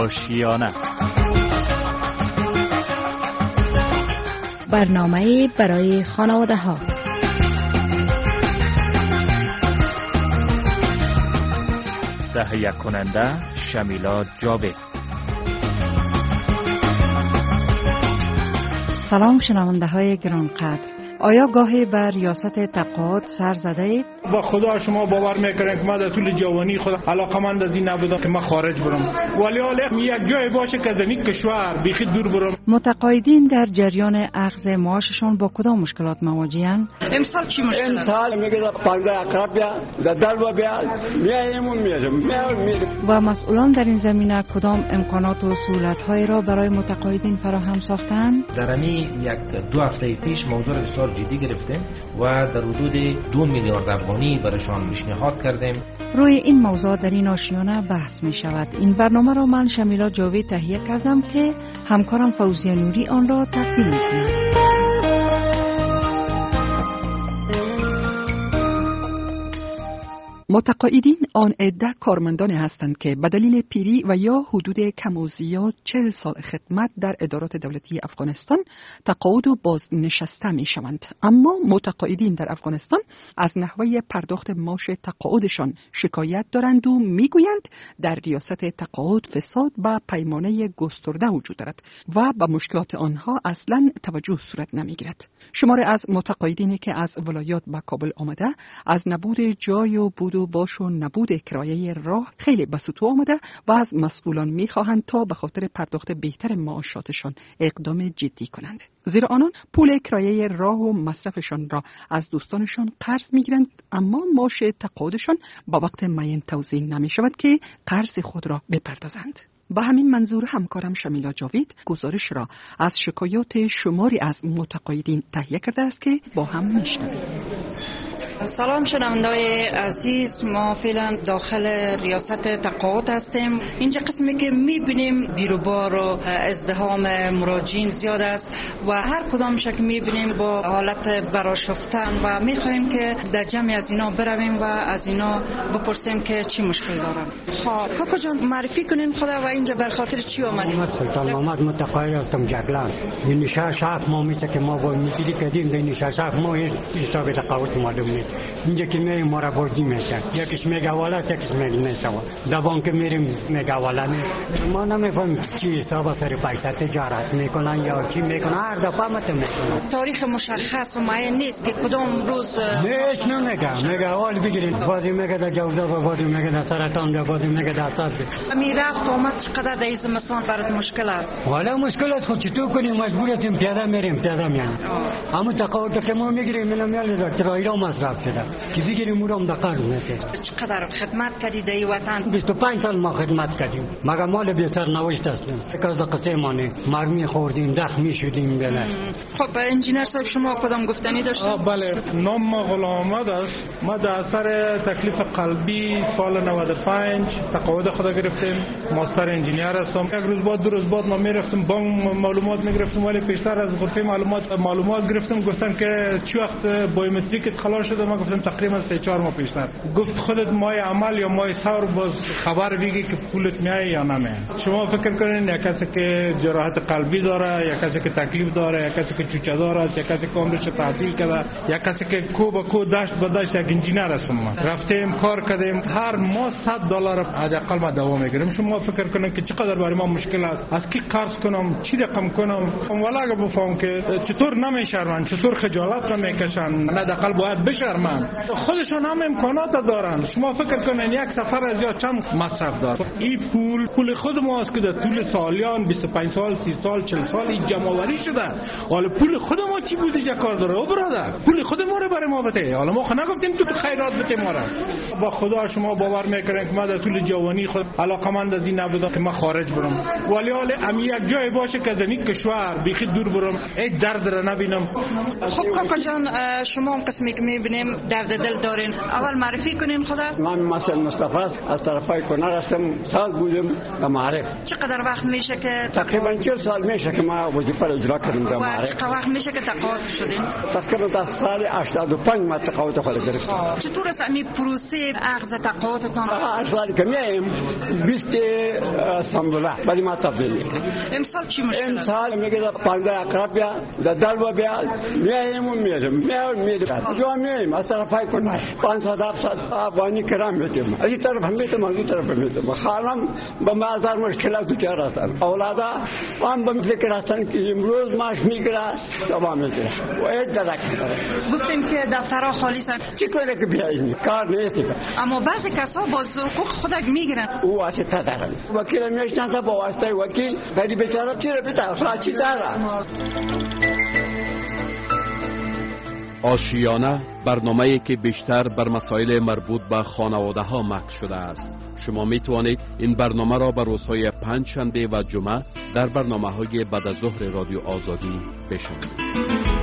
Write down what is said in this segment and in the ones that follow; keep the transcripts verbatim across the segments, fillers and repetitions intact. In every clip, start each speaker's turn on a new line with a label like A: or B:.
A: آشیانه،
B: برنامه برای خانواده ها.
A: تهیه کننده شمیلا جاوید.
B: سلام شنونده های گرانقدر، آیا گاهی بر ریاست تقاعد سر زده اید؟
C: با خدا شما باور میکنین که من در طول جوانی خود علاقمند از این نبودم که من خارج برم، ولی حالا یک جای باشه که از این کشور بیخی دور برم.
B: متقاعدین در جریان اخذ معاششان با کدام مشکلات مواجهند؟
D: امسال چی مشکل؟
E: امسال میگه پنجاه اقرب بیا ددل و بیا میایم میرم میرم.
B: و مسئولان در این زمینه کدام امکانات و سهولت‌هایی را برای متقاعدین فراهم ساختند؟
F: در امی یک دو هفته پیش موضوع بسیار جدی گرفتیم و در حدود دو میلیارد افغانی برایشان پیشنهاد کردیم.
B: روی این موضوع در این آشیانه بحث می شود. این برنامه را من شمیلا جاوید تهیه کردم که همکارم فوزیه نوری آن را تقدیم می کند.
G: متقاعدین آن عده کارمندانی هستند که به دلیل پیری و یا حدود کم و زیاد چهل سال خدمت در ادارات دولتی افغانستان تقاعد و بازنشسته می شوند. اما متقاعدین در افغانستان از نحوه پرداخت معاش تقاعدشان شکایت دارند و می گویند در ریاست تقاعد فساد و پیمانه گسترده وجود دارد و به مشکلات آنها اصلا توجه صورت نمی گیرد. شماره از متقاعدینی که از ولایات به کابل آمده از نبود جای و بود و باش و نبود کرایه راه خیلی به سطوح آمده و از مسئولان می‌خواهند تا به خاطر پرداخت بهتر معاشاتشان اقدام جدی کنند، زیرا آنان پول کرایه راه و مصرفشان را از دوستانشان قرض می‌گیرند، اما معاش تقاعدشان با وقت معین توزیع نمی‌شود که قرض خود را بپردازند. با همین منظور همکارم شمیلا جاوید گزارش را از شکایات شماری از متقاعدین تهیه کرده است که با هم میشنویم.
D: سلام شنونده‌های عزیز، ما فعلا داخل ریاست تقاعد هستیم. اینجا قسمی که می‌بینیم بیروبار و ازدحام مراجعین زیاد است و هر کدامش که می‌بینیم با حالت برآشفتن و می‌خوایم که در جمع از اینا برویم و از اینا بپرسیم که چی مشکل دارن. خب کاکا جان معرفی کنین خدا و اینجا بر خاطر چی اومدید؟
H: محمد سلطان محمد متقاعد هستم جگلان. این نشاش شاف ما میشه که ما با میگیری کردیم در نشاش شاف ما حساب تقاعد معلوم نیست. اینجا که میریم ما را بردی میشن، یکیش میگه والا یکیش میگه نشوا. در بانک میریم میگه والا نه. ما نمیفهم چی حساب سر پیسه تجارت میکنن یا چی میکنن، هر دفعه مت میکنن.
D: تاریخ مشخص و معین نیست که کدام روز
H: هیچ نمیگه. میگه اول بگیرید، بعد میگه در جوزا و بعد میگه در سرطان، بعد میگه در ساد.
D: می رفت اومد چقدر در زمستان برات مشکل است؟
H: والا مشکل است، خود چطور کنیم؟ مجبور هستیم پیاده میریم، پیاده میانیم. اما تقاعد که ما میگیریم اینا میال در کرایه مصرف شده. کی بگیریم اونم دقیق میشه.
D: چقدر خدمت کردید در وطن؟
H: بیست و پنج سال ما خدمت کردیم. مگر مال بی سرنوشت هستیم. یک از قصه مانه مرمی خوردیم، زخمی شدیم بله.
D: خب انجینر صاحب شما کدام گفتنی داشتید؟
C: بله، نام ما غلام احمد است. ما در اثر تکلیف قلبی سال نود و پنج تقاعد خود گرفتیم. ماستر انجینیر هستم. یک روز بعد دو روز بعد ما میرفتم بانک معلومات میگرفتم، ولی پیشتر از غرفه معلومات معلومات گرفتم، گفتن که چی وقت بایومتریک خلاص شده. ما گفتم تقریبا سه چهار ماه پیشتر. گفت خودت ماه عمل یا ماه سال باز خبر بگی که پولت میای یا نمیاد. شما فکر کنین یک کسی که جراحت قلبی داره، یک کسی که تکلیف داره، یک کسی که چوچه داره، یک کسی که عمرش تحصیل کرده، یک کسی که کو به کو داشت به داشت یک انجینیر هستم. ما رفتیم کار کردیم، هر ماه صد دلار حداقل ما دوام میگیریم. شما فکر کنین که چقدر برای ما مشکل است، از کی قرض کنم، چی رقم کنم. والا اگه بفهم که چطور نمیشرمن، چطور خجالت نمیکشن، حداقل باید بشرمن. خودشون هم امکانات دارن. شما فکر کنین یک سفر از یا چند مصرف داره. این پول پول خود ما است که در طول سالیان بیست و پنج سال، سی سال، چهل سال این جمع آوری شده. حالا پول خود ما چی بوده جا کار داره؟ او برادر پول خود ما رو برای ما بده. حالا ما خو نگفتیم تو خیرات بده ما را. با خدا شما باور میکنین که ما در طول جوانی خود علاقمند از این نبودم که ما خارج برم، ولی حالا ام یک جای باشه که از این کشور بیخی دور برم، هیچ درد را نبینم.
D: خب کاکا جان شما اون قسمی که میبینیم درد دل دارین. اول معرفی کنین خدا.
E: من مثلا مصطفی از طرفای کنر هستم. سال بودم در معارف.
D: چقدر وقت میشه که
E: تقریبا چهل سال میشه که ما وظیفه رو اجرا کردم در معارف.
D: چقدر وقت میشه که تقاعد شدین؟
E: تقریبا تا سال هشتاد و پنج ما تقاعد خود گرفتم.
D: چطور است این پروسه اخذ تقاعدتان؟
E: اصلا که میایم بیست سامبولا ولی ما تبدیل.
D: امسال چی مشکل؟
E: امسال میگه پنجاه اقرب بیا در دلوا بیا میایم و میرم میایم میرم جو میایم از طرفای کنر پانصد هفتصد افغانی کرام میتیم. از این طرف میتیم از این طرف میتیم. خانم با مازار مشکلات دچار هستن. اولادا هم به فکر هستن که امروز ماش میگیره شما میگیره و هیچ درک نداره.
D: گفتیم که دفترها خالی هستن.
E: چی کنه که بیاین کار نیست.
D: اما بعضی کسا باز حقوق خودک میگیرن.
E: او واسطه دارن. وکیل میشناسه با واسطه وکیل ولی بیچاره چی رو بتا خاطی داره.
I: آشیانه برنامه‌ای که بیشتر بر مسائل مربوط به خانواده‌ها مکس شده است. شما می توانید این برنامه را به روزهای پنج شنبه و جمعه در برنامه‌های بعد از ظهر رادیو آزادی بشنوید.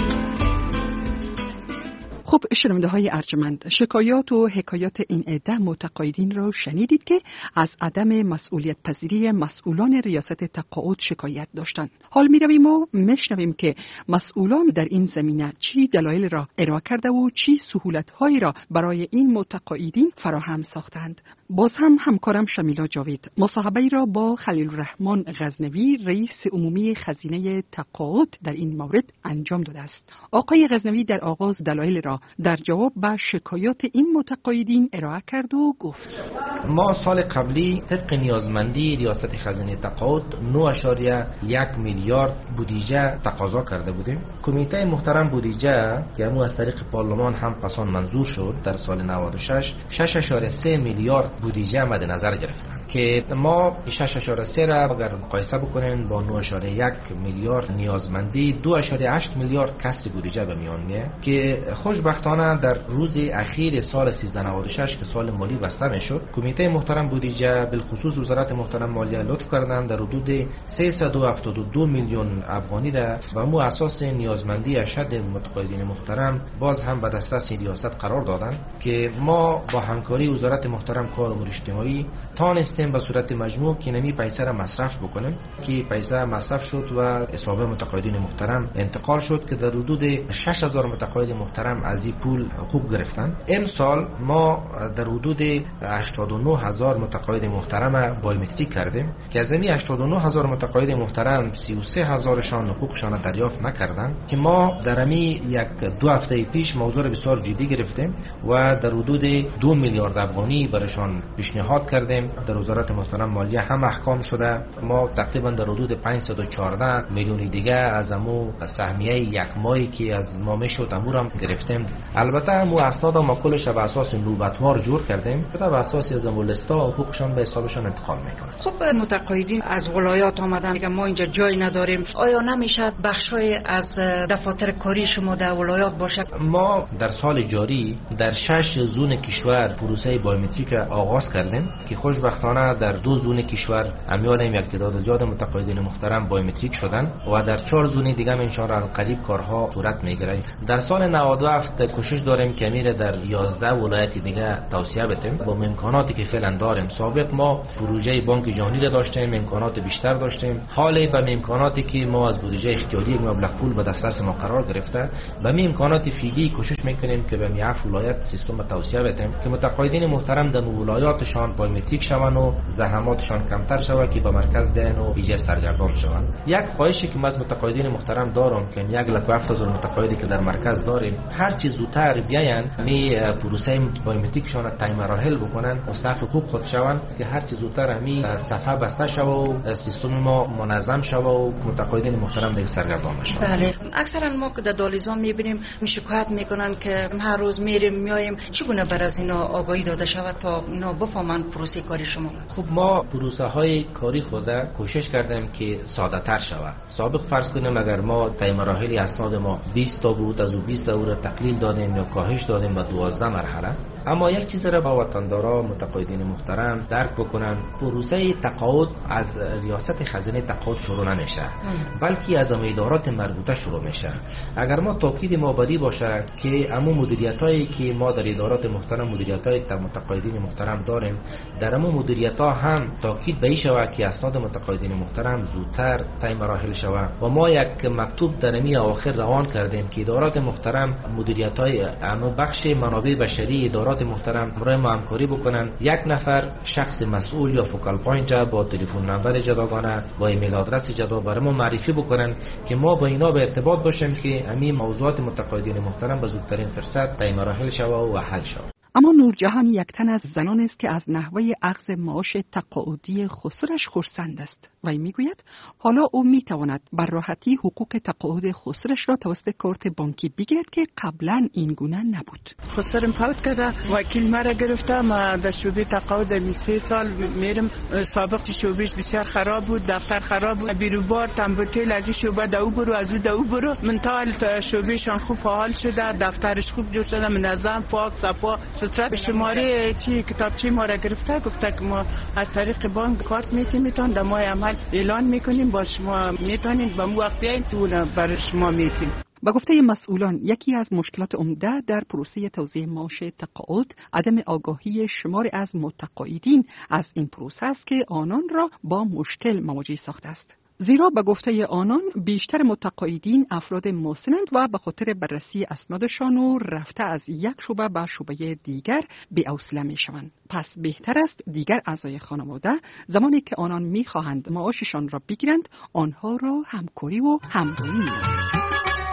G: خب شنونده های ارجمند، شکایات و حکایات این عده متقاعدین را شنیدید که از عدم مسئولیت پذیری مسئولان ریاست تقاعد شکایت داشتند. حال می رویم و میشنویم که مسئولان در این زمینه چی دلایل را ارائه کرده و چی سهولت هایی را برای این متقاعدین فراهم ساختند. باز هم همکارم شمیلا جاوید مصاحبه را با خلیل الرحمن غزنوی رئیس عمومی خزینه تقاعد در این مورد انجام داده است. آقای غزنوی در آغاز دلایل را در جواب به شکایات این متقاعدین ارائه کرد و گفت:
F: ما سال قبلی طبق نیازمندی ریاست خزینه تقاعد نه اشاریه یک میلیارد بودجه تقاضا کرده بودیم. کمیته محترم بودجه که همون از طریق پارلمان هم پسان منظور شد در سال نود و شش شش اشاریه سه میلیارد بودجه مد نظر گرفتن که ما شش اشاریه سه را اگر مقایسه بکنین با نه اشاریه یک میلیارد نیازمندی دو اشاریه هشت میلیارد کسر بودجه به میان میاد که خوشبختانه در روز اخیر سال سیزده نود و شش که سال مالی بسته میشد کمیته محترم بودجه بالخصوص وزارت محترم مالیه لطف کردن در حدود سیصد و هفتاد و دو میلیون افغانی ده و مو اساس نیازمندی اشد متقاعدین محترم باز هم به دسترس ریاست قرار دادن که ما با همکاری وزارت محترم کار امور اجتماعی تانستیم به صورت مجموع که نمی پیسه را مصرف بکنیم که پیسه مصرف شد و حساب متقاعدین محترم انتقال شد که در حدود شش هزار متقاعد محترم از این پول حقوق گرفتن. امسال ما در حدود هشتاد و نه هزار متقاعد محترم بایومتریک کردیم که از این هشتاد و نه هزار متقاعد محترم سی و سه هزارشان حقوقشان دریافت نکردن که ما در امی یک دو هفته پیش موضوع بسیار جدی گرفتیم و در حدود دو میلیارد افغانی برشان پیشنهاد کردیم. در وزارت محترم مالیه هم احکام شده. ما تقریبا در حدود پانصد و چهارده میلیون دیگه از امو سهمیه یک ماهی که از ما میشد امورم گرفتیم. البته امو اسناد ما کلش به اساس نوبتوار جور کردیم که بر اساس از لستا حقوقشان به حسابشان انتقال میکنه.
D: خب متقاعدین از ولایات آمدن میگن ما اینجا جای نداریم، آیا نمیشد بخشای از دفاتر کاری شما در ولایات باشد؟
F: ما در سال جاری در شش زون کشور پروسه بایومتریک آغاز کردیم که خوشبختانه در دو زون کشور امیال یک تعداد زیاد متقاعدین محترم بایومتریک شدن و در چهار زون دیگه ان شاء الله قریب کارها صورت میگیره. در سال نود و هفت کوشش داریم که میره در یازده ولایت دیگه توسعه بدیم با امکاناتی که فعلا داریم. سابق ما پروژه بانک جهانی را داشتیم، امکانات بیشتر داشتیم. حالا به امکاناتی که ما از بودجه اختیاری یک مبلغ پول به دسترس ما قرار گرفته به می امکانات فعلی کوشش میکنیم که به میعف ولایت سیستم توسعه بدیم که متقاعدین محترم در ولایاتشان بایومتریک شون و زحماتشان کمتر شود که به مرکز بیان و ویژه سرگردان شوند. یک خواهشی که ما از متقاعدین محترم دارم که یک لک و هفت هزار متقاعدی که در مرکز داریم هر چی زودتر بیاین می پروسه بایومتریکشان طی مراحل بکنن مستحق حقوق خود شوند که هر چی زودتر می صفحه بسته شود و سیستم ما منظم شود و متقاعدین محترم دیگه سرگردان بشن.
D: بله، اکثرا ما که در دالیزان میبینیم شکایت میکنن که هر روز میریم میایم، چگونه بر از اینا آگاهی داده شود تا اینا بفهمن پروسه کاری شما؟
F: خب ما پروسه های کاری خود کوشش کردیم که ساده تر شود. سابق فرض کنیم اگر ما طی مراحل اسناد ما بیست تا بود از او بیست تا رو تقلیل دادیم یا کاهش دادیم به دوازده مرحله. اما یک چیز را با وطندارا متقاعدین محترم درک بکنن، پروسه تقاعد از ریاست خزینه تقاعد شروع نمیشه بلکه از ادارات مربوطه شروع میشه. اگر ما تاکید ما بری باشه که امو مدیریتایی که ما در ادارات محترم، مدیریتای متقاعدین محترم داریم، در امو مدیریت‌ها هم تاکید به این شود که اسناد متقاعدین محترم زودتر طی مراحل شود و ما یک مکتوب در می آخر روان کردیم که ادارات محترم، مدیریت‌های امو بخش منابع بشری ادارات محترم برای ما همکاری بکنن. یک نفر شخص مسئول یا فوکال پوینت با تلفن نمبر جداگانه با ایمیل آدرس جدا برای ما معرفی بکنن که ما با اینا به ارتباط باشیم که همین موضوعات متقاعدین محترم به زودترین فرصت طی مراحل شود و حل شود.
G: اما نورجهان یک تن از زنان است که از نحوه اخذ معاش تقاعدی خسرش خرسند است و میگوید حالا او میتواند بر راحتی حقوق تقاعد خسرش را توسط کارت بانکی بگیرد که قبلا این گونه نبود.
J: خسرم فوت کرده، وکیل مرا گرفته، ما در شعبه تقاعد سه سال میرم. سابق شعبهش بسیار خراب بود، دفتر خراب بود، بیروبار تنبوتل از این شعبه دو برو از او دو برو. من تا شعبهشان خوب فعال شده، دفترش خوب جور شده، منظم، پاک، صفا سترت. شماره چی کتابچه ما را گرفته، گفته که ما از طریق بانک کارت میتونیم در ماه عمل اعلان میکنیم، با شما میتونیم با مو وقت بیاین تو برای شما میتیم.
G: با گفته مسئولان یکی از مشکلات عمده در پروسه توزیع معاش تقاعد عدم آگاهی شمار از متقاعدین از این پروسه است که آنان را با مشکل مواجه ساخته است. زیرا به گفته آنان بیشتر متقاعدین افراد مسنند و به خاطر بررسی اسنادشان و رفته از یک شعبه به شعبه دیگر بی‌حوصله میشوند. پس بهتر است دیگر اعضای خانواده زمانی که آنان میخواهند معاششان را بگیرند آنها را همکاری و همراهی کنند.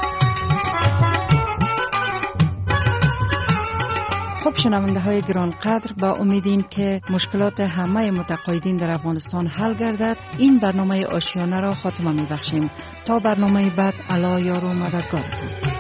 B: خب شنونده های گران قدر، با امیدین که مشکلات همه متقاعدین در افغانستان حل گردد این برنامه آشیانه را خاتمه می بخشیم. تا برنامه بعد، الله یار و مددگارتان.